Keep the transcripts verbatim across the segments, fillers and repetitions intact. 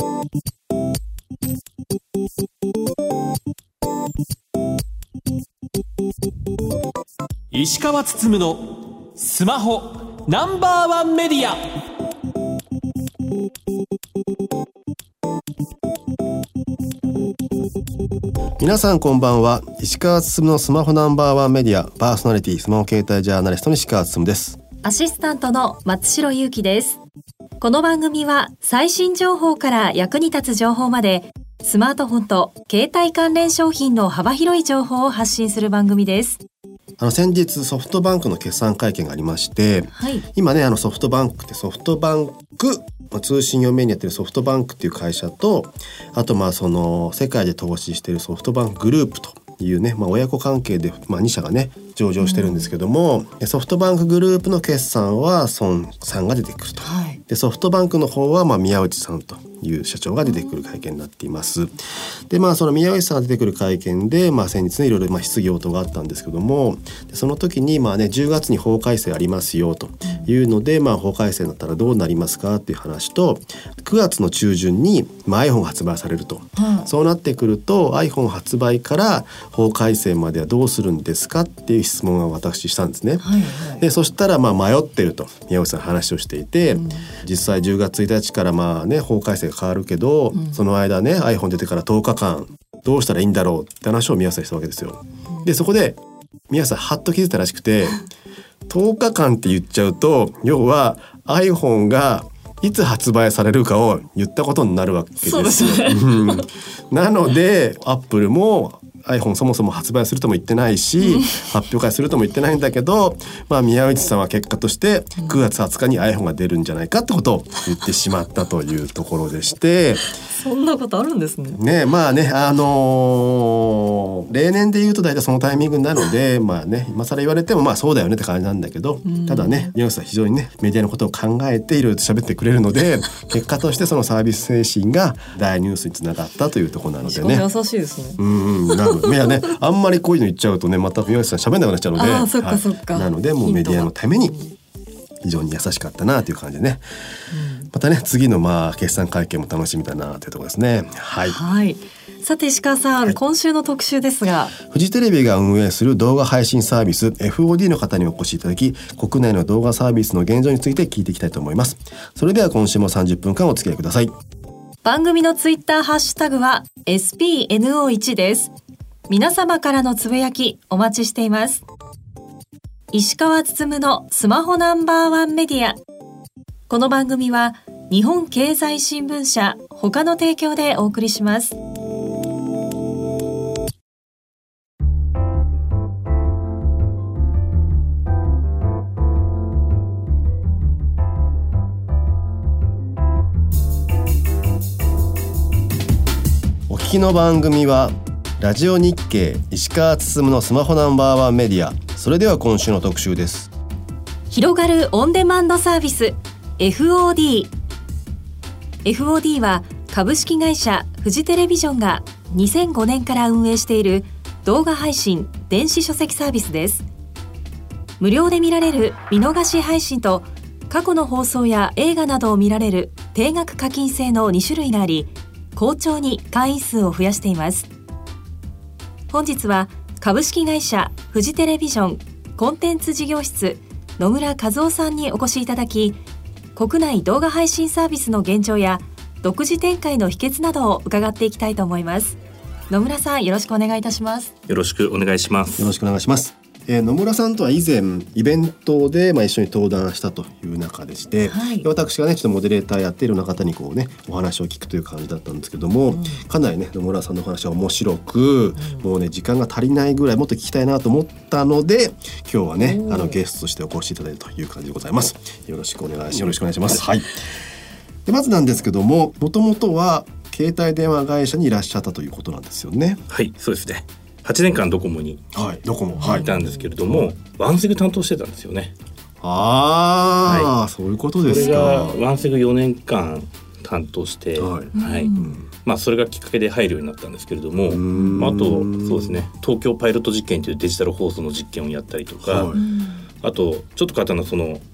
石川つつむのスマホナンバーワンメディア。 皆さんこんばんは。石川つつむのスマホナンバーワンメディアパーソナリティスマホ携帯ジャーナリストの石川つつむです。 アシスタントの松代ゆうきです。この番組は最新情報から役に立つ情報までスマートフォンと携帯関連商品の幅広い情報を発信する番組です。 あの先日ソフトバンクの決算会見がありまして、 はい、 今ねあのソフトバンクってソフトバンク通信用メインにやってるソフトバンクっていう会社と、あとまあその世界で投資しているソフトバンクグループというね、まあ、親子関係で、まあ、に社がね上場してるんですけども、うん、ソフトバンクグループの決算は孫さんが出てくると、はい、でソフトバンクの方はまあ宮内さんという社長が出てくる会見になっています。でまあその宮内さんが出てくる会見で、まあ、先日ねいろいろまあ質疑応答があったんですけども、でその時にまあねじゅうがつに法改正ありますよというので、まあ、法改正になったらどうなりますかっていう話と、くがつの中旬にまあ iPhone 発売されると、うん、そうなってくると iPhone 発売から法改正まではどうするんですかっていう質問を私したんですね、はいはい、でそしたらまあ迷ってると宮内さん話をしていて、うん、実際じゅうがつついたちからまあね法改正が変わるけど、うん、その間ね iPhone 出てからとおかかんどうしたらいいんだろうって話を宮内さんしたわけですよ。でそこで宮内さんハッと気づいたらしくてとおかかんって言っちゃうと要は iPhone がいつ発売されるかを言ったことになるわけですよ。そうですねなのでアップルも iPhone そもそも発売するとも言ってないし発表会するとも言ってないんだけど、まあ、宮内さんは結果としてくがつはつかに iPhone が出るんじゃないかってことを言ってしまったというところでしてそんなことあるんですね。 ねまあねあのー、例年で言うと大体そのタイミングなのでまあね今更言われてもまあそうだよねって感じなんだけど、ただね宮内さん非常にねメディアのことを考えていろいろと喋ってくれるので結果としてそのサービス精神が大ニュースにつながったというところなのでね。 優しいですね。 うんうんなのいやねあんまりこういうの言っちゃうとねまた宮内さん喋んなくなっちゃうので、 あそっかそっか、 はい、なのでもうメディアのために非常に優しかったなという感じでね、うん、またね次のまあ決算会見も楽しみだなというところですね。はい、はい、 さて石川さん、はい、今週の特集ですがフジテレビが運営する動画配信サービス エフオーディー の方にお越しいただき国内の動画サービスの現状について聞いていきたいと思います。それでは今週もさんじゅっぷんかんお付き合いください。 番組のツイッターハッシュタグは エスピーエヌオーワン です。皆様からのつぶやきお待ちしています。石川つつむのスマホナンバーワンメディア。この番組は日本経済新聞社他の提供でお送りします。 お聞きの番組はラジオ日経石川つつむのスマホナンバーワンメディア。それでは今週の特集です。 広がるオンデマンドサービス エフオーディー。 エフオーディー は株式会社フジテレビジョンがにせんごねんから運営している動画配信電子書籍サービスです。無料で見られる見逃し配信と過去の放送や映画などを見られる定額課金制のに種類があり好調に会員数を増やしています。本日は株式会社フジテレビジョンコンテンツ事業室野村和夫さんにお越しいただき、国内動画配信サービスの現状や独自展開の秘訣などを伺っていきたいと思います。野村さんよろしくお願いいたします。 よろしくお願いします。 よろしくお願いします。えー、野村さんとは以前イベントで、まあ、一緒に登壇したという中でして、はい、私がねちょっとモデレーターやっているような方にこうねお話を聞くという感じだったんですけども、うん、かなりね野村さんのお話は面白く、うん、もうね時間が足りないぐらいもっと聞きたいなと思ったので今日はねあのゲストとしてお越しいただいたという感じでございます。よろしくお願いしよろしくお願いします。はい、でまずなんですけどももともとは携帯電話会社にいらっしゃったということなんですよね。 はいそうですね。はちねんかんドコモにいたんですけれども、はい、ワンセグ担当してたんですよね。 ああ、はい、そういうことですか。 それがワンセグよねんかん担当して、はいはいうんまあ、それがきっかけで入るようになったんですけれども、まあ、あとそうですね東京パイロット実験というデジタル放送の実験をやったりとか、はい、あとちょっと簡単なその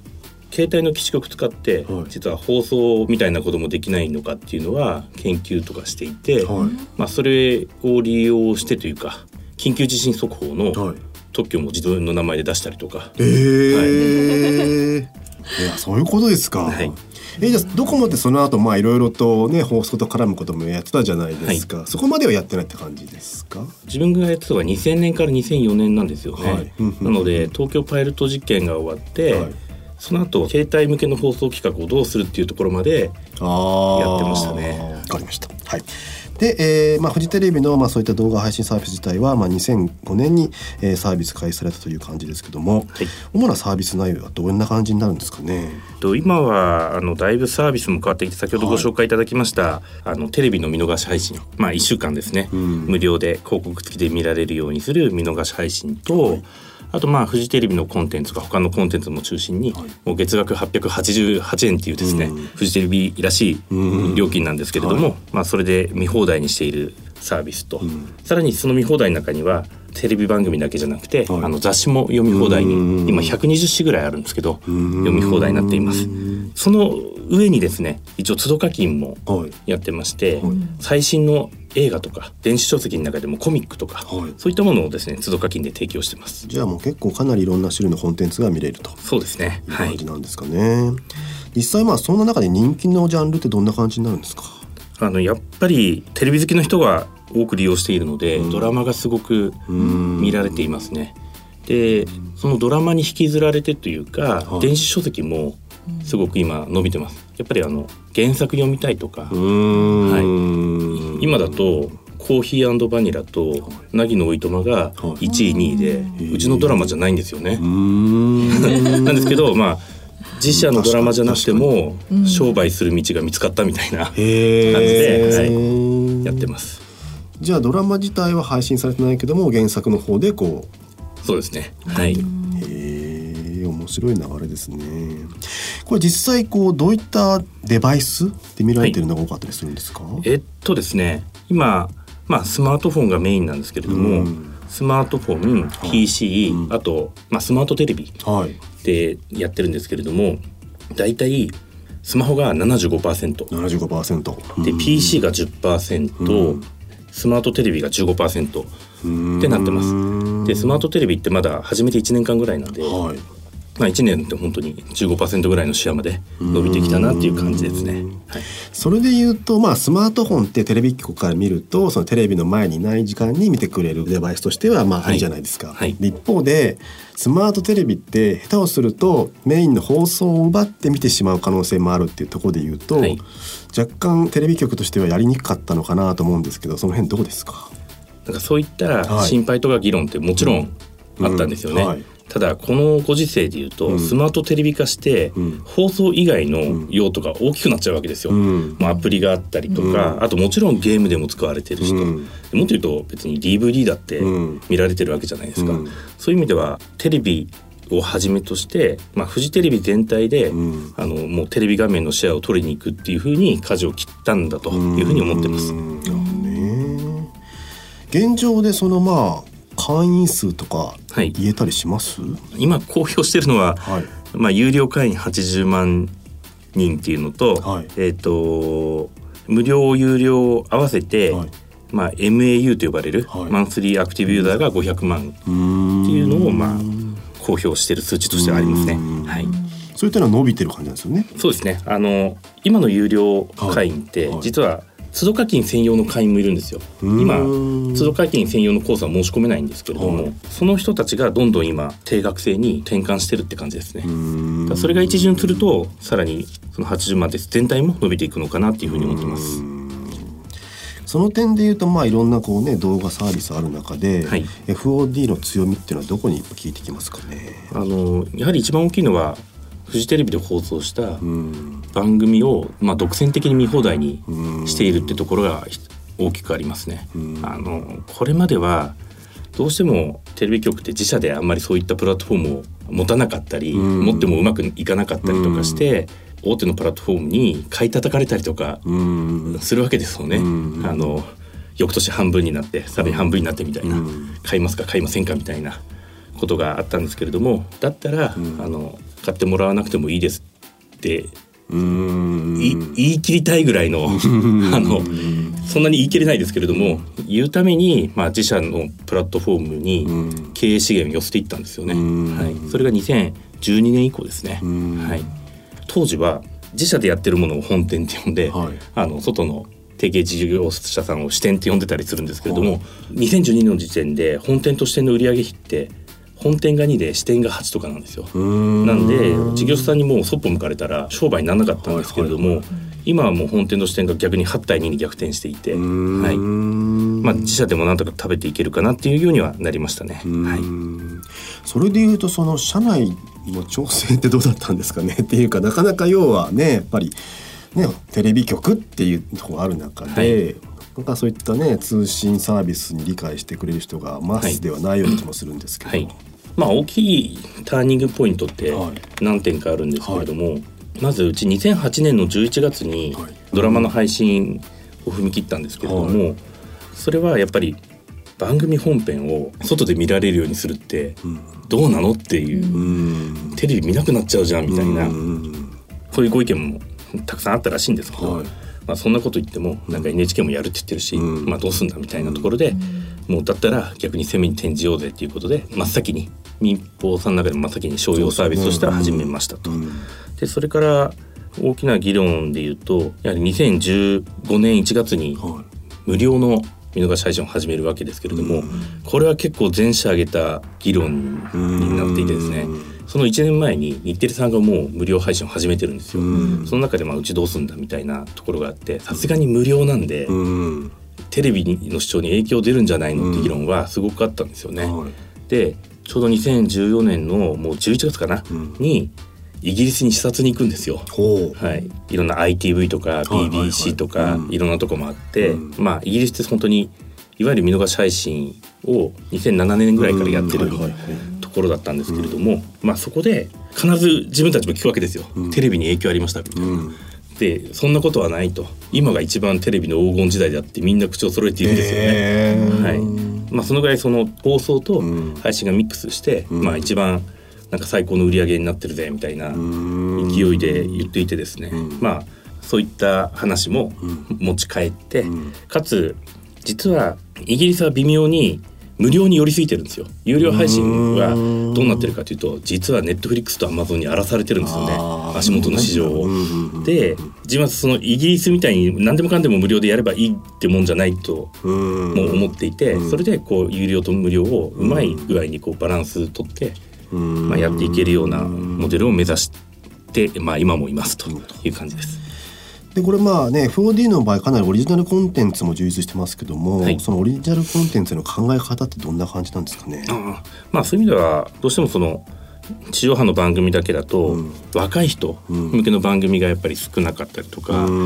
携帯の基地局使って、はい、実は放送みたいなこともできないのかっていうのは研究とかしていて、はい、まあ、それを利用してというか緊急地震速報の特許も自分の名前で出したりとか、 えーはい、いやそういうことですか、はい、えじゃあドコモってその後まあいろいろとね放送と絡むこともやってたじゃないですか、はい、そこまではやってないって感じですか？ 自分がやってたのはにせんねんからにせんよねんなんですよね、はい、なので東京パイロット実験が終わって、はい、その後携帯向けの放送企画をどうするっていうところまでやってましたね。 わかりました。はい。で、えーまあ、フジテレビの、まあ、そういった動画配信サービス自体は、まあ、にせんごねんに、えー、サービス開始されたという感じですけども、はい、主なサービス内容はどんな感じになるんですかね？ と今はあのだいぶサービスも変わってきて先ほどご紹介いただきました、はい、あのテレビの見逃し配信、まあ、いっしゅうかんですね、うん、無料で広告付きで見られるようにする見逃し配信と、はい、あとまあフジテレビのコンテンツか他のコンテンツも中心に、はい、もう月額はっぴゃくはちじゅうはちえんっていうですね、うん、フジテレビらしい料金なんですけれども、はい、まあ、それで見放題にしているサービスと、うん、さらにその見放題の中にはテレビ番組だけじゃなくて、はい、あの雑誌も読み放題に今ひゃくにじゅっしぐらいあるんですけど読み放題になっています。その上にですね一応都度課金もやってまして、はい、最新の映画とか電子書籍の中でもコミックとか、はい、そういったものをですね都度課金で提供してます。 じゃあもう結構かなりいろんな種類のコンテンツが見れるとそうですね、 いう感じなんですかね、はい、実際まあそんな中で人気のジャンルってどんな感じになるんですか？ あのやっぱりテレビ好きの人が多く利用しているので、うん、ドラマがすごく見られていますね。でそのドラマに引きずられてというか、はい、電子書籍もすごく今伸びてます。やっぱりあの原作読みたいとか、はい、今だとコーヒー&バニラと凪のおいとまがいちいにいで、うちのドラマじゃないんですよね。なんですけどまあ実写のドラマじゃなくても商売する道が見つかったみたいな感じで、はい、やってます。 じゃあドラマ自体は配信されてないけども原作の方でこうそうですね、はい、へえ面白い流れですね。これ実際こうどういったデバイスで見られてるのが多かったりするんですか？はい、 えっとですね今、まあ、スマートフォンがメインなんですけれども、うん、スマートフォン、ピーシー、うん、あと、まあ、スマートテレビでやってるんですけれども、だいたいスマホが ななじゅうごパーセント、 ななじゅうごパーセントで ピーシー が じゅっパーセント、うん、スマートテレビが じゅうごパーセント ってなってます。でスマートテレビってまだ始めていちねんかんぐらいなんで、はい、まあ、いちねんって本当に じゅうごパーセント ぐらいのシェアまで伸びてきたなっていう感じですね。はい、 それで言うと、まあ、スマートフォンってテレビ局から見るとそのテレビの前にいない時間に見てくれるデバイスとしてはまあいいじゃないですか。はいはい、一方でスマートテレビって下手をするとメインの放送を奪って見てしまう可能性もあるっていうところで言うと、はい、若干テレビ局としてはやりにくかったのかなと思うんですけどその辺どうですか？ なんかそういった心配とか議論ってもちろんあったんですよね。はいうんはい、ただこのご時世でいうと、うん、スマートテレビ化して、うん、放送以外の用途が大きくなっちゃうわけですよ。うん、まあ、アプリがあったりとか、うん、あともちろんゲームでも使われてるし、うん、もっと言うと別に ディーブイディー だって見られてるわけじゃないですか。うん、そういう意味ではテレビをはじめとして、まあ、フジテレビ全体で、うん、あのもうテレビ画面のシェアを取りに行くっていうふうに舵を切ったんだというふうに思ってます。うんね、現状でそのまあ会員数とか言えたりします？はい、 今公表しているのは、はい、まあ、有料会員はちじゅうまんにんっていうのと、はい、えーと、無料有料合わせて、はい、まあ、エムエーユー と呼ばれる、はい、マンスリーアクティブユーザーがごひゃくまんっていうのを、まあ、公表している数値としてはありますね。はい、 そういったのは伸びてる感じなんですよね。 そうですね。あの今の有料会員って、はいはい、実は都度課金専用の会員もいるんですよ。今都度課金専用のコースは申し込めないんですけれども、はい、その人たちがどんどん今定額制に転換してるって感じですね。だそれが一巡するとさらにそのはちじゅうまんです全体も伸びていくのかなっていうふうに思ってます。 その点でいうと、まあ、いろんなこう、ね、動画サービスある中で、はい、エフオーディー の強みっていうのはどこに効いてきますかね？ あのやはり一番大きいのはフジテレビで放送した番組を、まあ、独占的に見放題にしているってところが大きくありますね。あのこれまではどうしてもテレビ局って自社であんまりそういったプラットフォームを持たなかったり、持ってもうまくいかなかったりとかして大手のプラットフォームに買い叩かれたりとかするわけですよね。あの翌年半分になってさらに半分になってみたいな、買いますか買いませんかみたいなことがあったんですけれども、だったら、うん、あの買ってもらわなくてもいいですってうーんい言い切りたいぐらいのあのそんなに言い切れないですけれども、言うために、まあ、自社のプラットフォームに経営資源を寄せていったんですよね。はい、それがにせんじゅうにねん以降ですね。はい、当時は自社でやってるものを本店って呼んで、はい、あの外の提携事業者さんを支店って呼んでたりするんですけれども、はい、にせんじゅうにねんの時点で本店と支店の売上比って本店がにで支店がはちとかなんですよ。なんで事業者さんにもうそっぽ向かれたら商売にならなかったんですけれども、はいはいはい、今はもう本店の支店が逆にはちたいにに逆転していて、はい、まあ、自社でもなんとか食べていけるかなっていうようにはなりましたね。はい、 それでいうとその社内の調整ってどうだったんですかねっていうか、なかなか要はねやっぱりねテレビ局っていうところがある中で、はい、なんかそういったね通信サービスに理解してくれる人がマスではないような気もするんですけど、はいはい、 まあ、大きいターニングポイントって何点かあるんですけれども、はい、まずうちにせんはちねんのじゅういちがつにドラマの配信を踏み切ったんですけれども、はい、それはやっぱり番組本編を外で見られるようにするってどうなのっていう、うん、テレビ見なくなっちゃうじゃんみたいな、うん、そういうご意見もたくさんあったらしいんですけど、はい、まあ、そんなこと言ってもなんか エヌエイチケー もやるって言ってるし、うん、まあ、どうすんだみたいなところで、うん、もうだったら逆に攻めに転じようぜっていうことで真っ先に民放さんの中でも真っ先に商用サービスとしては始めましたと。でそれから大きな議論でいうとやはりにせんじゅうごねんいちがつに無料の見逃し配信を始めるわけですけれども、これは結構全社挙げた議論になっていてですね、そのいちねんまえに日テレさんがもう無料配信を始めてるんですよ。その中でまあうちどうすんだみたいなところがあって、さすがに無料なんでテレビの視聴に影響出るんじゃないのって議論はすごくあったんですよね。でちょうどにせんじゅうよねんのもうじゅういちがつかな、にイギリスに視察に行くんですよ。はい、いろんな アイティーブイ とか ビービーシー とか、はいはいはい、いろんなとこもあって、うん、まあイギリスって本当にいわゆる見逃し配信をにせんななねんぐらいからやってる、うんはいはいはい、ところだったんですけれども、うん、まあそこで必ず自分たちも聞くわけですよ、うん、テレビに影響ありましたみたいな、うん、でそんなことはないと、今が一番テレビの黄金時代であってみんな口を揃えているんですよね。はい、まあ、そのぐらいその放送と配信がミックスして、うん、まあ一番なんか最高の売り上げになってるぜみたいな勢いで言っていてですね、うん、まあそういった話も持ち帰って、うん、かつ実はイギリスは微妙に無料に寄りすぎてるんですよ。有料配信はどうなってるかというと、実はネットフリックスとアマゾンに荒らされてるんですよね、足元の市場を。で自分はそのイギリスみたいに何でもかんでも無料でやればいいってもんじゃないとも思っていて、それでこう有料と無料をうまい具合にこうバランス取ってまあ、やっていけるようなモデルを目指して、まあ、今もいますという感じです。 でこれまあね エフオーディー の場合かなりオリジナルコンテンツも充実してますけども、はい、そのオリジナルコンテンツの考え方ってどんな感じなんですかね。 あ、まあ、そういう意味ではどうしてもその地上波の番組だけだと、うん、若い人向けの番組がやっぱり少なかったりとか、うん、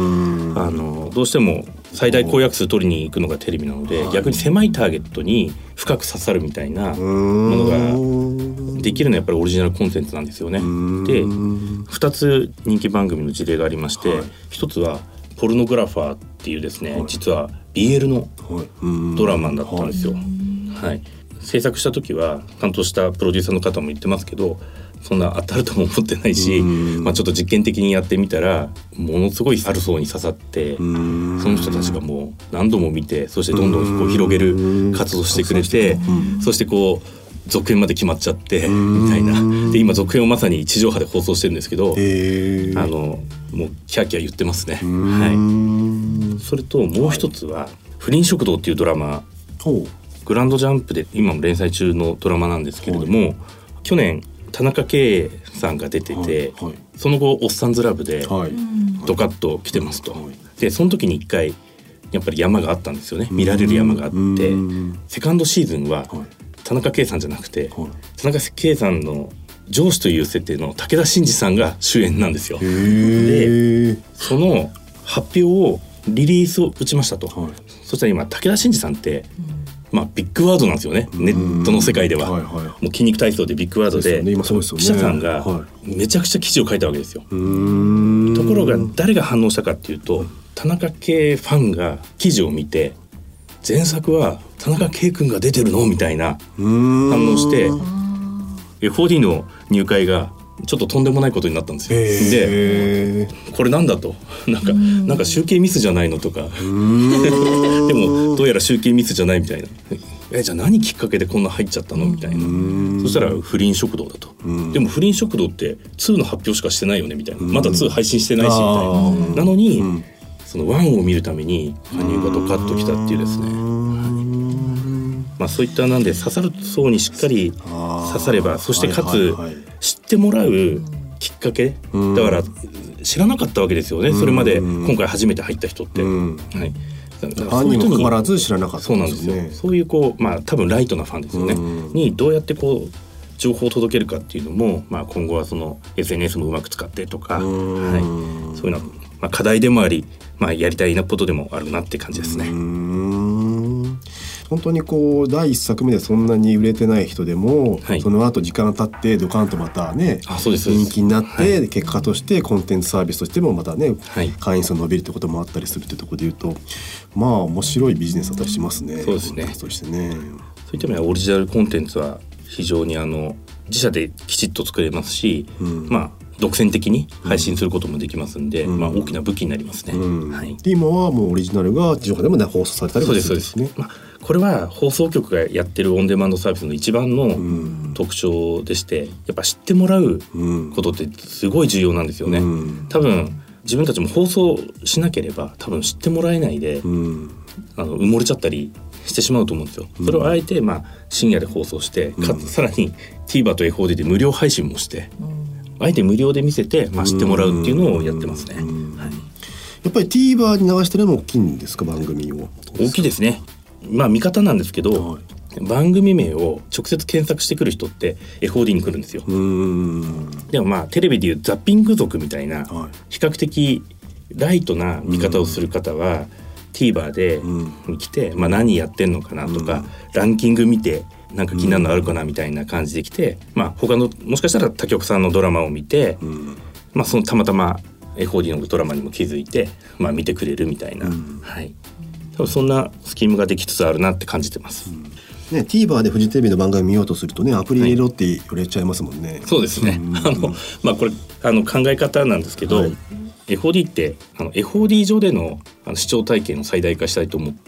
あのどうしても最大公約数取りに行くのがテレビなので、逆に狭いターゲットに深く刺さるみたいなものができるのはやっぱりオリジナルコンテンツなんですよね。でふたつ人気番組の事例がありまして、はい、ひとつはポルノグラファーっていうですね、はい、実は ビーエル のドラマだったんですよ。はいはい、制作した時は担当したプロデューサーの方も言ってますけど、そんな当たるとも思ってないし、まあ、ちょっと実験的にやってみたらものすごいある層に刺さって、その人たちがもう何度も見て、そしてどんどんこう広げる活動してくれて、そしてこう続編まで決まっちゃってみたいな。で今続編をまさに地上波で放送してるんですけど、あのもうキャーキャー言ってますね。はい、それともう一つは不倫食堂っていうドラマ、グランドジャンプで今も連載中のドラマなんですけれども、はい、去年田中圭さんが出てて、はいはい、その後おっさんずラブでドカッと来てますと、はい、でその時に一回やっぱり山があったんですよね。見られる山があって、セカンドシーズンは田中圭さんじゃなくて、はい、田中圭さんの上司という設定の武田真治さんが主演なんですよ。でその発表をリリースを打ちましたと、はい、そしたら今武田真治さんって、まあ、ビッグワードなんですよね、ネットの世界では、はいはい、もう筋肉体操でビッグワード で, で、ねね、記者さんがめちゃくちゃ記事を書いたわけですよ。ところが誰が反応したかっていうと、田中圭ファンが記事を見て、前作は田中圭君が出てるのみたいな反応して、 エフオーディー の入会がちょっととんでもないことになったんですよ。 でこれなんだとなんかなんか集計ミスじゃないのとかでもどうやら集計ミスじゃないみたいな、えじゃあ何きっかけでこんな入っちゃったのみたいな。そしたら不倫食堂だと。でも不倫食堂ってツーの発表しかしてないよねみたいな、まだツー配信してないしみたいな、なのにそのワンを見るために羽生がドカッときたっていうですね、まあ、そういったなんで刺さる層にしっかり刺されば、そしてかつ知ってもらうきっかけだから知らなかったわけですよね、それまで今回初めて入った人って、はい、 ファンにもかかわらず知らなかったんですね。 そうなんですよ。そういうこう、まあ、多分ライトなファンですよね、にどうやってこう情報を届けるかっていうのも、まあ、今後はその エスエヌエス もうまく使ってとか、はい、そういうのは、まあ、課題でもあり、まあ、やりたいなことでもあるなって感じですね。 うーん本当にこうだいいっさくめでそんなに売れてない人でも、はい、その後時間が経ってドカンとまたね人気になって、はい、結果としてコンテンツサービスとしてもまたね、はい、会員数伸びるってこともあったりするってところでいうと、まあ面白いビジネスだったりしますね。 そうですね。 そしてね、 そういった意味ではオリジナルコンテンツは非常にあの自社できちっと作れますし、うん、まあ独占的に配信することもできますんで、うんまあ、大きな武器になりますね、うんはい、 で今はもうオリジナルが地上波でも、ね、放送されたりもするんですね。 まあ、これは放送局がやってるオンデマンドサービスの一番の特徴でして、やっぱ知ってもらうことってすごい重要なんですよね、うん、多分自分たちも放送しなければ多分知ってもらえないで、うん、あの埋もれちゃったりしてしまうと思うんですよ。それをあえてまあ深夜で放送して、かつさらに TVer と エフオーディー で無料配信もして、あえて無料で見せて、まあ、知ってもらうっていうのをやってますね、はい、 やっぱり TVer に流してるのも大きいんですか、番組を。 大きいですね。まあ見方なんですけど、はい、番組名を直接検索してくる人って エフオーディー に来るんですよ。うーんでもまあテレビでいうザッピング族みたいな、はい、比較的ライトな見方をする方は TVer で来て、まあ、何やってんのかなとか、ランキング見てなんか気になるのあるかなみたいな感じで来て、まあ、他のもしかしたら他局さんのドラマを見て、まあ、そのたまたま エフオーディー のドラマにも気づいて、まあ、見てくれるみたいな、はい、多分そんなスキームができつつあるなって感じてます、 ね、TVer でフジテレビの番組見ようとするとね、アプリ入れろって言われちゃいますもんね、はい、 そうですね、あの、まあ、これあの考え方なんですけど、はい、エフオーディー ってあの エフオーディー 上で の, あの視聴体験を最大化したいと思って、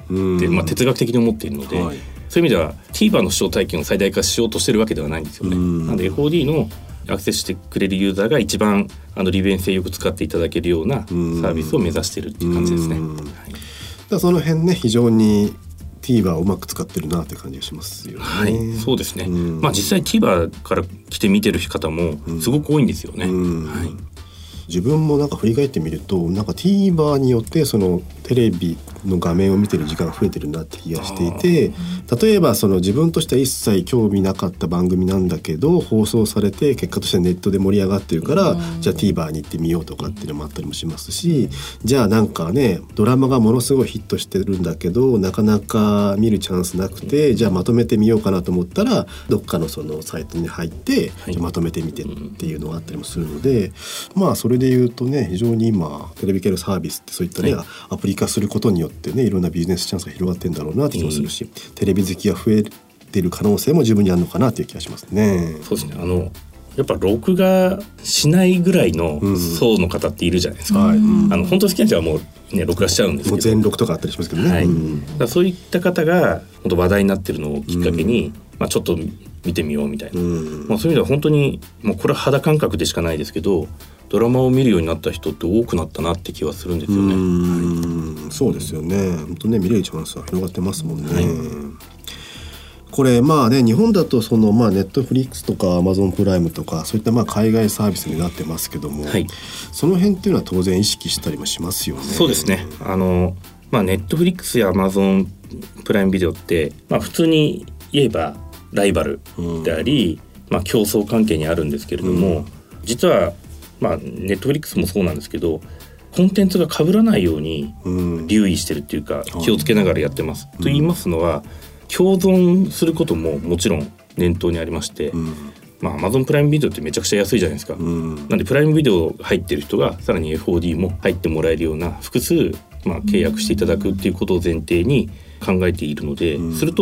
まあ、哲学的に思っているので、はい、そういう意味では TVer の視聴体験を最大化しようとしてるわけではないんですよね。なので エフオーディー のアクセスしてくれるユーザーが一番あの利便性よく使っていただけるようなサービスを目指しているっていう感じですね。はい、だからその辺ね、非常に TVer をうまく使ってるなって感じがしますよね。 はい、そうですね。まあ実際 TVer から来て見てる方もすごく多いんですよね。はい、 自分もなんか振り返ってみると、なんか TVer によってそのテレビの画面を見てる時間が増えてるなって気がしていて、例えばその自分としては一切興味なかった番組なんだけど放送されて結果としてネットで盛り上がってるから、じゃあ TVer に行ってみようとかっていうのもあったりもしますし、じゃあなんかねドラマがものすごいヒットしてるんだけどなかなか見るチャンスなくて、じゃあまとめてみようかなと思ったらどっかのそのサイトに入って、はい、まとめてみてっていうのがあったりもするので、まあそれで言うとね、非常に今テレビ系のサービスってそういったね、はい、アプリ化することによってね、いろんなビジネスチャンスが広がってんだろうなって気もするし、テレビ好きが増えてる可能性も十分にあるのかなっていう気がしますね。 そうですね。あのやっぱ録画しないぐらいの層の方っているじゃないですか。うん、あの本当好きな人はもうね録画しちゃうんですけど、もう全録とかあったりしますけどね。はい、 うん、だからそういった方が本当話題になってるのをきっかけに、うん、まあちょっと見てみようみたいな。うん、まあそういう意味では本当にもうこれは肌感覚でしかないですけど、ドラマを見るようになった人って多くなったなって気はするんですよね。うん、はい、そうですよね。本当ね見れるチャンスは広がってますもんね。はい、これまあね、日本だとそのまあネットフリックスとかアマゾンプライムとかそういったまあ海外サービスになってますけども、はい、その辺っていうのは当然意識したりもしますよね。 そうですね。あのまあネットフリックスやアマゾンプライムビデオってまあ普通に言えばライバルであり、うん、まあ競争関係にあるんですけれども、うん、実はまあネットフリックスもそうなんですけど、コンテンツが被らないように留意してるっていうか、うん、気をつけながらやってます。うん、と言いますのは、共存することももちろん念頭にありまして、うん、まあ Amazon プライムビデオってめちゃくちゃ安いじゃないですか。うん、なんでプライムビデオ入ってる人がさらに エフオーディー も入ってもらえるような複数まあ契約していただくっていうことを前提に考えているので、うん、すると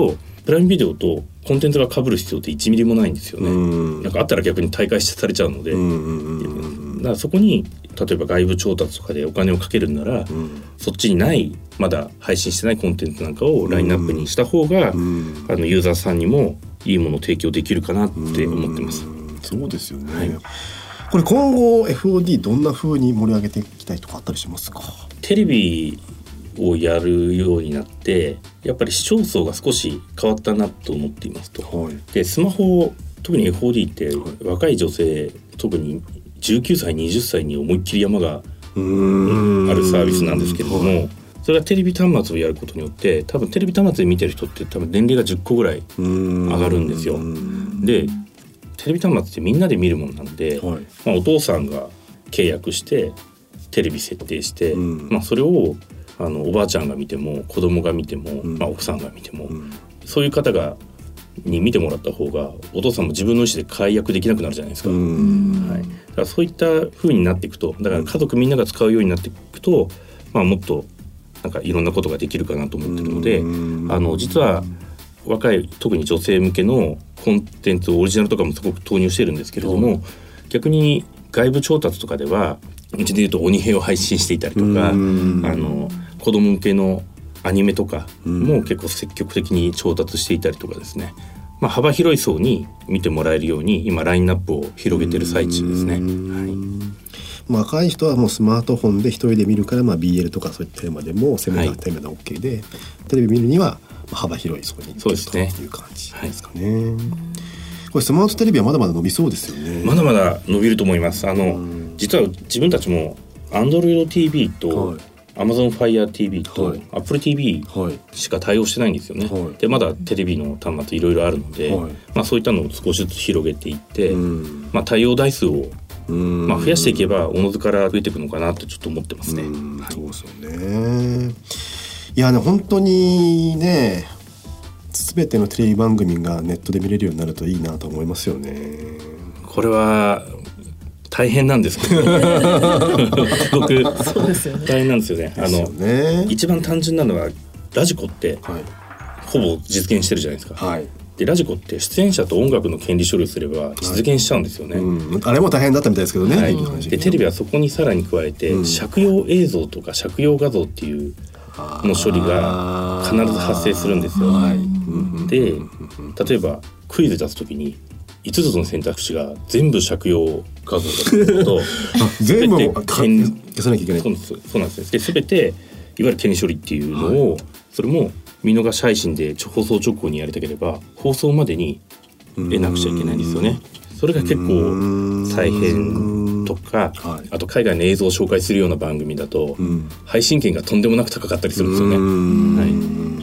プライムビデオとコンテンツが被る必要っていちミリもないんですよね。 うんなんかあったら逆に大会されちゃうので、 うんうんうんだからそこに例えば外部調達とかでお金をかけるんなら、 うんそっちにないまだ配信してないコンテンツなんかをラインナップにした方が、 うんあのユーザーさんにもいいものを提供できるかなって思ってます。 うんそうですよね、 はいこれ今後 エフオーディー どんな風に盛り上げていきたいとかあったりしますか？ テレビをやるようになってやっぱり視聴層が少し変わったなと思っていますと。 はいでスマホ特に エフオーディー って若い女性特にじゅうきゅうさいはたちに思いっきり山がうーんあるサービスなんですけれども、 はいそれはテレビ端末をやることによって多分テレビ端末で見てる人って多分年齢がじゅっこぐらい上上がるんですよ。でテレビ端末ってみんなで見るものなので、 はいまあ、お父さんが契約してテレビ設定して、 うんまあ、それをあのおばあちゃんが見ても子供が見ても、 うんまあ、奥さんが見ても、 うんそういう方がに見てもらった方がお父さんも自分の意思で解約できなくなるじゃないですか。 うんはい、だからそういった風になっていくとだから家族みんなが使うようになっていくと、まあ、もっとなんかいろんなことができるかなと思ってるので、 うんあの実は若い特に女性向けのコンテンツオリジナルとかもすごく投入してるんですけれども、 う逆に外部調達とかではうちでいうと鬼平を配信していたりとか、あうんの子供向けのアニメとかも結構積極的に調達していたりとかですね、まあ、幅広い層に見てもらえるように今ラインナップを広げてる最中ですね。はいまあ、若い人はもうスマートフォンで一人で見るから、まあ、ビーエル とかそういったテーマでも攻めたテーマで OK で、テレビ見るにはまあ幅広い層にそうですねという感じですかね。これスマートテレビはまだまだ伸びそうですよね。 まだまだ伸びると思います。あの実は自分たちも Android ティーブイ と、 はい Amazon Fire ティーブイ と、 はい Apple ティーブイはいしか対応してないんですよね。 はいでまだテレビの端末いろいろあるので、 はいまあ、そういったのを少しずつ広げていって、 うんまあ、対応台数を、 うんまあ、増やしていけばおのずから増えていくのかなとちょっと思ってますね。 うんはいそうですよね。いやね本当にね全てのテレビ番組がネットで見れるようになるといいなと思いますよね。 これは大変なんですけど僕そうですよね。 大変なんですよね。あですよのね。 一番単純なのはラジコってはいほぼ実現してるじゃないですか。 はい。 でラジコって出演者と音楽の権利処理をすれば実現しちゃうんですよね。 うん、あれも大変だったみたいですけどね。 はいいい話でテレビはそこにさらに加えて、 うん借用映像とか借用画像っていうの処理が必ず発生するんですよ。 はいうんで例えばクイズ出すときにいつつの選択肢が全部借用画像だとすると全部全て権消さなきゃいけない。 そうなんですそうなんですで全ていわゆる権利処理っていうのを、それも見逃し配信で放送直後にやりたければ放送までに得なくちゃいけないんですよね。それが結構大変とか、 はいあと海外の映像を紹介するような番組だと、 ん配信権がとんでもなく高かったりするんですよね。 うんはい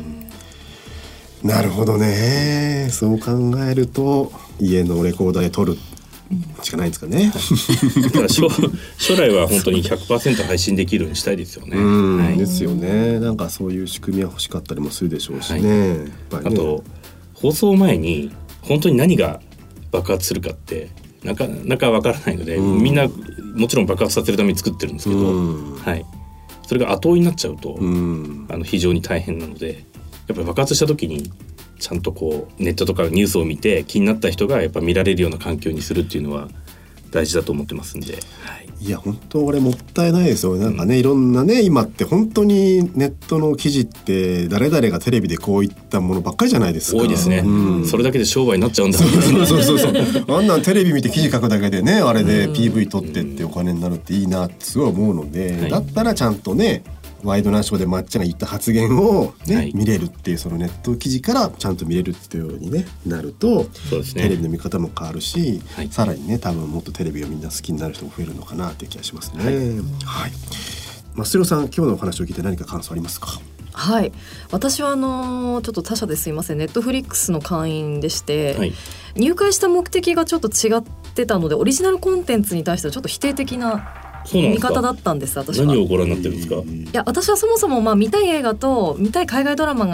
なるほどね。そう考えると家のレコーダーで撮るしかないんですかね。 だから将将来は本当に ひゃくパーセント 配信できるようにしたいですよね。 うんはいですよね。なんかそういう仕組みは欲しかったりもするでしょうしね。 はやっぱりねあと放送前に本当に何が爆発するかってなかなかわからないので、 うんみんなもちろん爆発させるために作ってるんですけど、 うんはい、それが後追いになっちゃうと、 うんあの非常に大変なのでやっぱり爆発した時にちゃんとこうネットとかニュースを見て気になった人がやっぱ見られるような環境にするっていうのは大事だと思ってますんで、はいいや本当俺もったいないですよ。なんかね、いろんなね今って本当にネットの記事って誰々がテレビでこういったものばっかりじゃないですか。 多いですね、 うんそれだけで商売になっちゃうんだそうそうそうそうあんなんテレビ見て記事書くだけでねあれで ピーブイ 撮ってってお金になるっていいなってすごい思うので、 はいだったらちゃんとねワイドナショーでまっちゃんが言った発言を、ねはい見れるっていうそのネット記事からちゃんと見れるっていうように、ね、なるとそうですねテレビの見方も変わるし、 はいさらにね多分もっとテレビをみんな好きになる人も増えるのかなっていう気がしますね。はい、はい増代さん今日のお話を聞いて何か感想ありますか？ はい、私はあのーちょっと他社ですいませんネットフリックスの会員でして、 はい入会した目的がちょっと違ってたのでオリジナルコンテンツに対してはちょっと否定的な見そうなんですか方だったんです私は。 何をご覧になってるんですか？ いや私はそもそもまあ見たい映画と見たい海外ドラマがあっ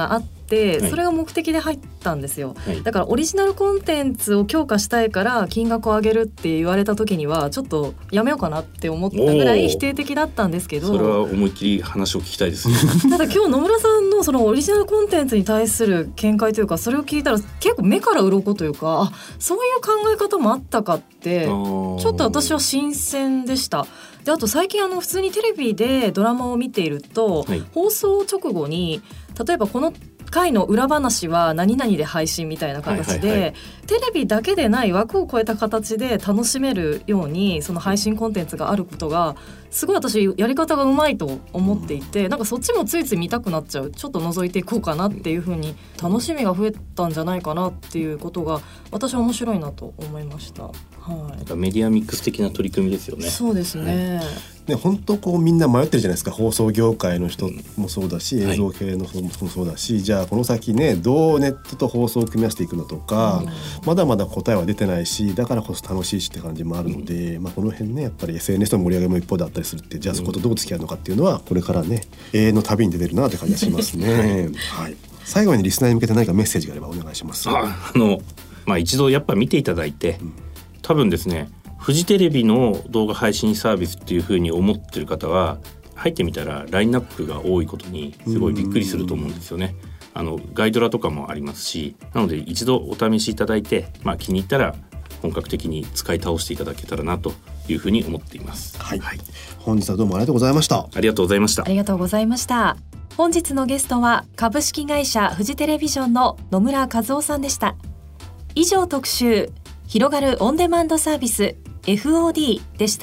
ってはいそれが目的で入ったんですよ、 はいだからオリジナルコンテンツを強化したいから金額を上げるって言われた時にはちょっとやめようかなって思ったぐらい否定的だったんですけど、 それは思いっきり話を聞きたいですねただ今日野村さんのそのオリジナルコンテンツに対する見解というかそれを聞いたら結構目から鱗というかあそういう考え方もあったかってちょちっと私は新鮮でした。であと最近あの普通にテレビでドラマを見ていると、 はい放送直後に例えばこの回の裏話は何々で配信みたいな形で、 はいはいはいテレビだけでない枠を超えた形で楽しめるようにその配信コンテンツがあることがすごい私やり方がうまいと思っていて、なんかそっちもついつい見たくなっちゃう、ちょっと覗いていこうかなっていう風に楽しみが増えたんじゃないかなっていうことが私は面白いなと思いました。はなんかメディアミックス的な取り組みですよい、 ね。 そうですね、 ね、本当こうみんな迷ってるじゃないですか。放送業界の人もそうだし、 うん映像系の人もそうだし、じゃあこの先ねどうネットと放送を組み合わせていくのとか、まだまだ答えは出てないし、だからこそ楽しいしって感じもあるので、まあ、この辺ねやっぱり エスエヌエス の盛り上げも一方であったりするって、じゃあそことどう付き合うのかっていうのはこれからね永遠の旅に出てるなって感じがしますねはい、最後にリスナーに向けて何かメッセージがあればお願いします。 ああの、まあ、一度やっぱ見ていただいて、多分ですねフジテレビの動画配信サービスっていう風に思ってる方は入ってみたらラインナップが多いことにすごいびっくりすると思うんですよね。あのガイドラとかもありますし、なので一度お試しいただいて、まあ、気に入ったら本格的に使い倒していただけたらなというふうに思っています。 はい、本日はどうもありがとうございました。 ありがとうございましたあ。りがとうございました。本日のゲストは株式会社フジテレビジョンの野村和夫さんでした。以上特集広がるオンデマンドサービス エフオーディー でした。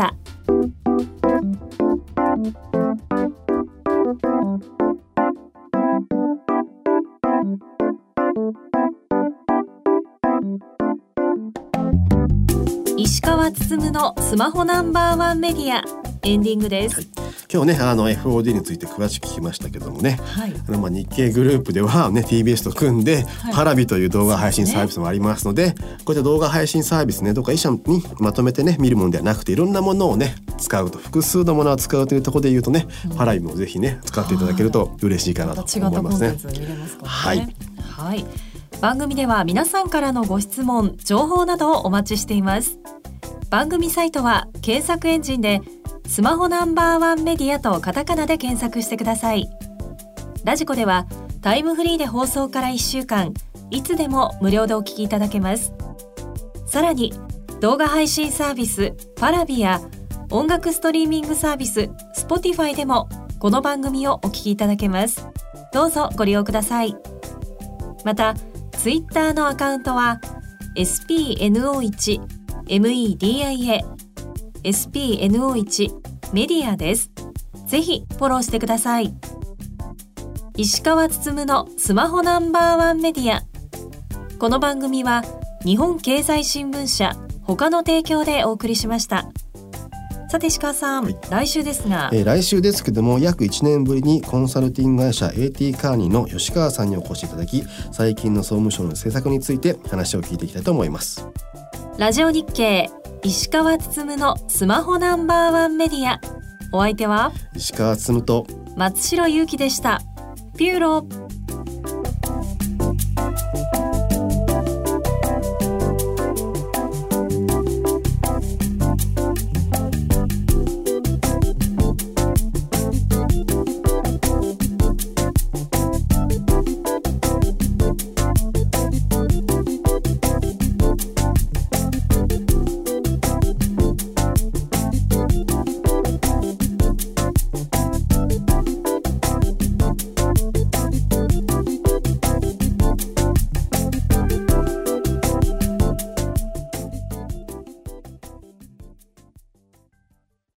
石川つつむのスマホナンバーワンメディアエンディングです。はい、 今日ねあの エフオーディー について詳しく聞きましたけどもね、 はい、 あのまあ日経グループでは、ね、ティービーエス と組んで、はい、パラビという動画配信サービスもありますので、ね、こういった動画配信サービスねどっか一社にまとめてね見るものではなくていろんなものをね使うと複数のものを使うというところで言うとね、うん、パラビもぜひね使っていただけると嬉しいかなと思いますね。 また違ったコンテンツ見れますからね。 はい、 はい、番組では皆さんからのご質問情報などをお待ちしています。番組サイトは検索エンジンでスマホナンバーワンメディアとカタカナで検索してください。ラジコではタイムフリーで放送からいっしゅうかんいつでも無料でお聞きいただけます。さらに動画配信サービスパラビや音楽ストリーミングサービス Spotify でもこの番組をお聞きいただけます。どうぞご利用ください。またツイッターのアカウントは エスピーエヌオーワン メディア エスピーエヌオーワン メディアです。ぜひフォローしてください。石川つつむのスマホナンバーワンメディア。この番組は日本経済新聞社他の提供でお送りしました。さて石川さん、はい、来週ですが、 えー、来週ですけども約いちねんぶりにコンサルティング会社 エーティー カーニーの吉川さんにお越しいただき、最近の総務省の政策について話を聞いていきたいと思います。 ラジオ日経石川つつむのスマホナンバーワンメディア。お相手は石川つつむと松代ゆうきでした。ピューロ。